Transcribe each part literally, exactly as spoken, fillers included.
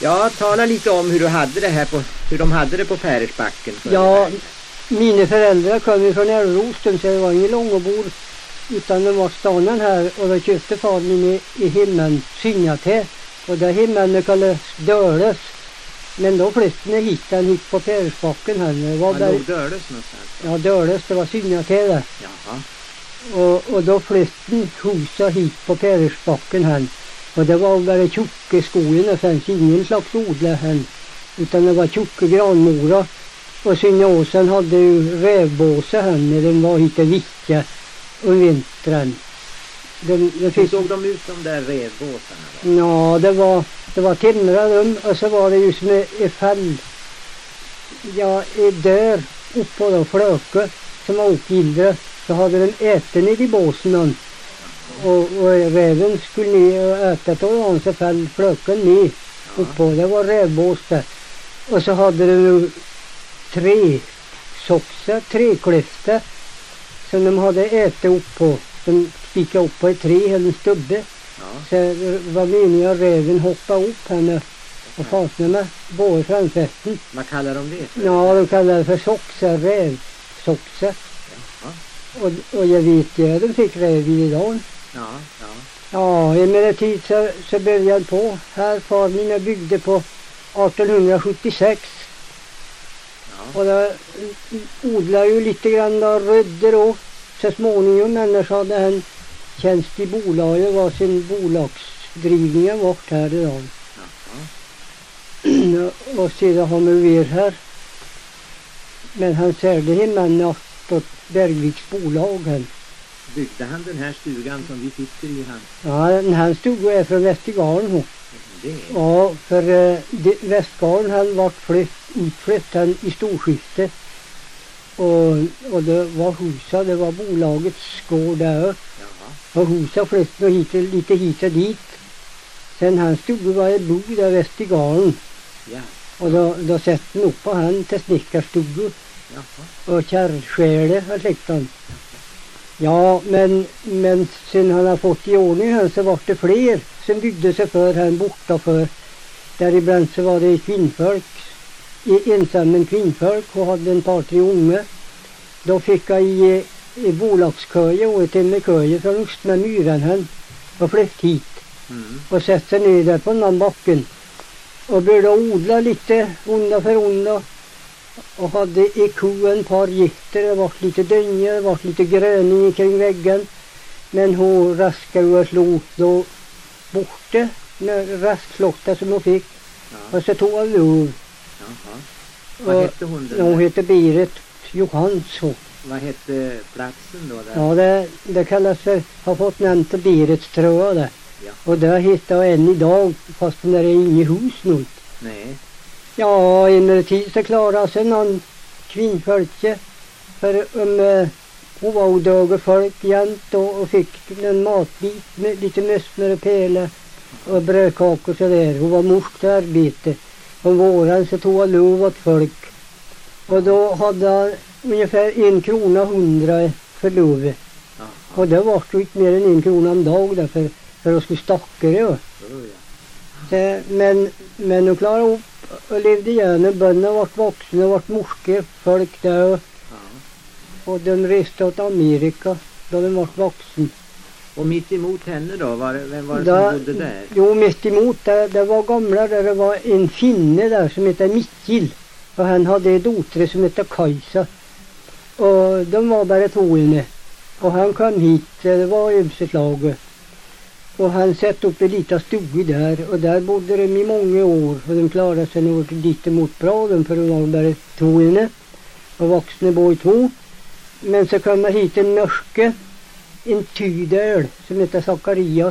Ja, tala lite om hur du hade det här på, hur de hade det på Päresbacken. Ja, mina föräldrar kom ju från Älvrosten, så det var ingen långbord, utan de var stanen här, och då köpte far min i, i himlen Synjate, och där himlen kallades Döles. Men då flyttade hit, den hit på Päresbacken här. Det var där... låg Döles någonstans? Ja, Döles, det var Synjate där. Jaha. Och, och då flyttade huset hit på Päresbacken här. Och det var bara tjocka skogen, det fanns ingen slags odla här. Utan det var tjocka granmora. Och Synjåsen hade ju rävbåse här när den var lite viktiga om vintern. De, de fick... Hur såg de ut, de där rävbåsarna då? Ja, det var, det var timmerrum, och så var det ju som ett fall. Ja, där uppe då, flöke som var okgildra, så hade de äten i båsen. Och, och räven skulle ner och äta då, och så fall flöken ner uppe. Det var rävbås där. Och så hade de ju tre soxar, tre klyftor som de hade ätit upp på. De spikade upp på ett tre eller en stubbe. Ja. Så det var meningen att räven hoppade upp henne och fastnade med båda framfästen. Vad kallar de det för? Ja, de kallar det för soxar, rävsoxar. Ja. Och, och jag vet ju, de fick räv i dagen. Ja, ja. Ja, emellertid så, så började jag på. Här far mina byggde på arton sjuttiosex. Ja. Och där odlade ju lite grann av rödder och så småningom människor hade en tjänst i bolaget, var sin bolagsdrivningen vart här idag. Ja. Och sedan har man ver här. Men han särde hemma åt Bergviks bolag här. Byggde han den här stugan som vi sitter i här? Ja, den här stugan är från Västergarden. Det. Ja, för uh, Västgarden han var flytt, utflytt han i storskifte. Och, och det var husa, det var bolagets gård där. Jaha. Och husa flyttade hit, lite hit och dit. Sen han stod var ett bo där Västergarden. Ja. Och då, då sätter han upp på han till snickarstugor. Och kärrskäle och släktan. Ja, men, men sen han har fått i ordning här så var det fler som byggde sig för han borta för. Däribland så var det kvinnfolk, ensam en kvinnfolk och hade en par tre unga. Då fick jag i, i bolagsköje och ett timmerköje från Ost med myran han och flytt hit. Mm. Och sätter sig ner där på den backen. Och började odla lite onda för onda. Och hade i ko en par gitter, det var lite dönja, det var lite gröning kring väggen. Men hon raskade och slog då borta med raskflotta som hon fick. Ja. Och så tog hon lov. Jaha. Vad hette hon? Den hon hette Berit Johansson. Vad hette platsen då? Där? Ja, det, det kallas för, har fått nämnt Berits tröja där. Ja. Och det hittar jag än idag, fast det är inget hus nu. Nej. Ja, emellertid så klarade sig någon kvinnfolke. För om um, hon var odöga folk jämt och, och fick en matbit med lite mössner och pele och brödkakor och sådär. Hon var morsk till arbete. Om våren så tog hon lov åt folk. Och då hade han ungefär en krona hundra för lovet. Och det var ju inte mer än en krona om dag där för, för att skulle stacka det. Oh, ja. Så, men, men hon klarade upp och levde gärna. Bönderna vart vuxna och vart morske folk där. Och, ja. Och de reste åt Amerika då de vart vuxna. Och mitt emot henne då? Var, vem var det som bodde där? Jo, mitt emot det, det var gamla där det var en finne där som heter Mikkel. Och han hade ett dotre som heter Kajsa. Och de var bara två inne. Och han kom hit, det var ömseslaget. Och han satt upp i lite stuga där. Och där bodde de i många år. Och de klarade sig nog lite mot bra. De för de var bara två inne. Och vuxna bor i två. Men så kommer hit en norske. En tydel som heter Zacharias.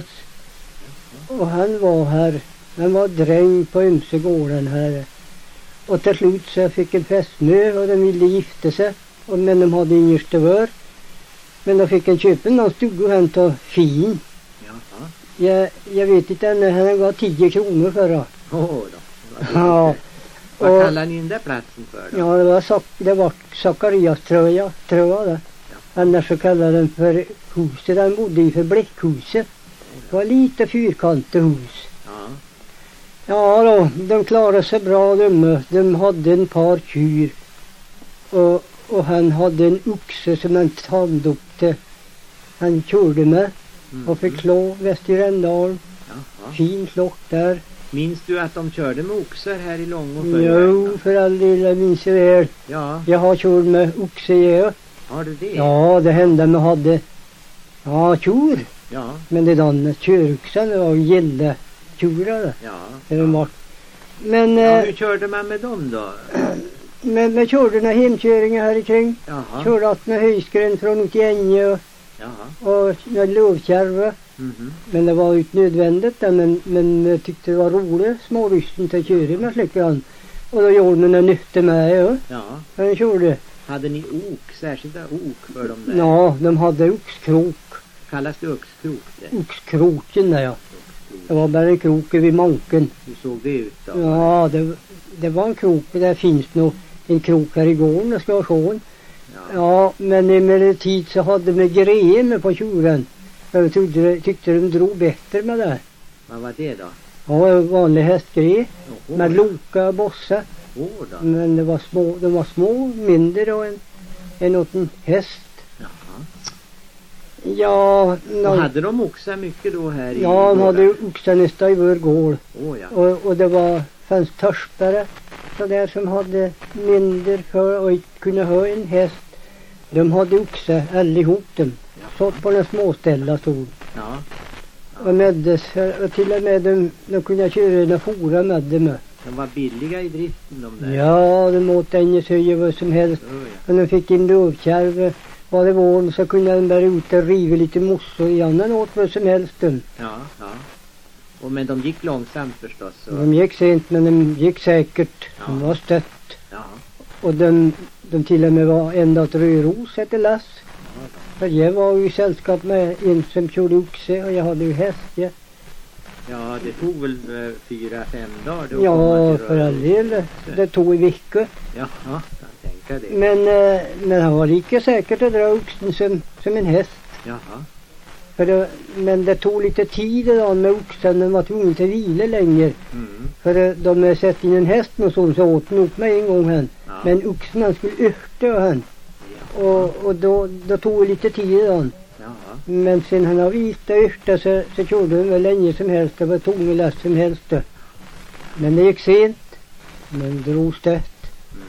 Och han var här. Han var dräng på ömsegården här. Och till slut så fick en fästmö och de ville gifta sig. Och, men de hade ingen stövör. Men då fick en köpa någon stuga och hämta fin. Jaha. Jag, jag vet inte ännu, han gav tio kronor förra. Åh oh, då. Ja. Vad och, kallar ni den där platsen för då? Ja, det var, det var Zacharias tröja, tröja där. Ja. Annars så kallade den för huset han bodde i för Bläckhuset. Det var lite fyrkantigt hus. Ja. Ja då, de klarade sig bra de. De hade en par kyr. Och, och han hade en oxe som han tandopte. Han körde med. Mm. Och fick klå väst i Rändal. Jaha. Fin klock där. Minns du att de körde med oxar här i Långå? Jo, för all del, jag minns jag väl. Ja, Jag har kört med oxe, ja. har du det? Ja, det hände med hade. Ja, tjur. Ja, Men det där köruxen var gällde tjurare. ja. Det var. Men, Ja, eh, hur körde man med dem då? men med körde några hemköringar här kring. Jaha, Körde att med höjskren från ut i Änge och, jaha. och med lövkärva. Mhm. Men det var ju inte nödvändigt. där, Men, men jag tyckte det var roligt småryssen till att köra med släckran. Och då gjorde man en nytta med, ja. Ja, Jag körde. hade ni ok, särskilda ok för dem där? Ja, de hade oxkrok. Kallas det oxkrok det? Oxkroken där, ja. Det var bara en krok vid manken. Hur såg det ut då? Ja, det, det var en krok. Där finns nog en krok här i gården, det ska jag se. Ja. Ja, men emellertid så hade de grejer med på tjuren. Jag tyckte, tyckte de drog bättre med det. Vad var det då? Ja, en vanlig hästgrej. Åh, Med loka och bossa. åh då. Men det var små, de var små, mindre då än, än åt en häst. Jaha. Ja, Och no, hade de oxar mycket då här i ja, de hade gården? oxar nästa i vår gård. Åh ja. Och, och det var, fanns törspare så där som hade mindre för och inte kunde ha en häst. De hade oxar allihop dem. Ja. Så på den småställa stod. Ja. Och meddes, och till och med de, de kunde köra en fora med dem. De var billiga i driften de där. Ja, de åt ängesöje vad som helst. Åh, ja. Och de fick en dövkärve. Var det vården så kunde de bara ut och riva lite mossor i annan åt vad som helst. De. Ja, ja. Och men de gick långsamt förstås. Så. De gick sent men de gick säkert. De Ja. var stött. Ja. Och de, de till och med var ända åt Röros ett lass. Ja, då. För jag var ju i sällskap med en som körde oxe och jag hade ju häst. Ja, Ja, det tog väl eh, fyra, fem dagar då. ja kom till för all Röros. del. Det tog i veckor. Ja, ja, jag tänker det. Men, eh, men han var lika säkert att dra oxen som, som en häst. Jaha. För det, men det tog lite tid idag med oxen. Den var tvungen till vila längre. Mm. För eh, de hade sett in en häst och så, så åt den upp med en gång han. Ja. Men oxen han skulle örta han. Ja. Och, och då, då tog det lite tid idag. Jaha. Men sen han har vita örta så, så körde han väl länge som helst. Det var tungelast som helst. Då. Men det gick sent. Men drog stött. Mm.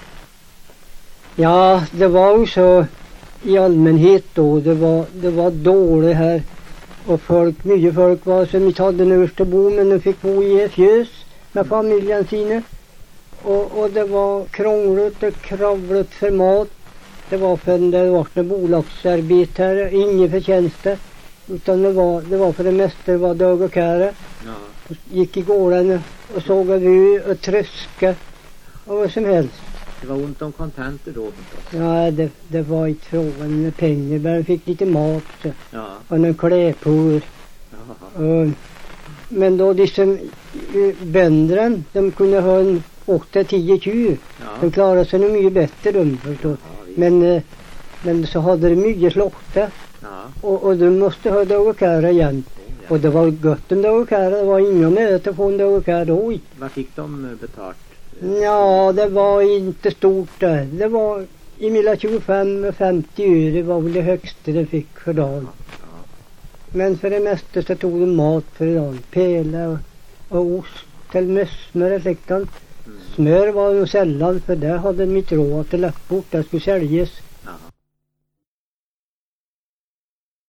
Ja, det var ju så i allmänhet då. Det var, det var dåligt här. Och folk, mycket folk var som inte hade nörst att bo. Men de fick bo i ett fjös med familjen sina. Och, och det var krångligt och kravligt för mat. Det var för det var en bolagsarbetare, ingen förtjänster. Utan det var, det var för det mesta det var dag och kära. Ja. Och gick i gården och sågade vi och tröska och vad som helst. Det var ont om kontanter då förstås. Ja, det, det var inte frågan med pengar. Men fick lite mat så, Ja. och en klädpur. Jaha. Och, men då liksom eh, bönderna, de kunde ha en åtta tio tjugo. Ja. De klarade sig nog mycket bättre de förstås. Ja, visst. Men, eh, men så hade de mycket slåkta. Ja. Och, och de måste ha dag och kära igen. Oh, ja. Och det var gott om dag och kära. Det var inga möte att få en dag och kära då. Vad fick de eh, betalt? Ja, det var inte stort där. Det var i mellan tjugofem och femtio öre. Det var väl det högsta de fick för dagen. Ja. Men för det mesta så tog de mat för dagen. Pela och, och ost till mössmör och släktan. Mm. Smör var ju sällan för där hade de inte råd att lägga bort. Det skulle säljas.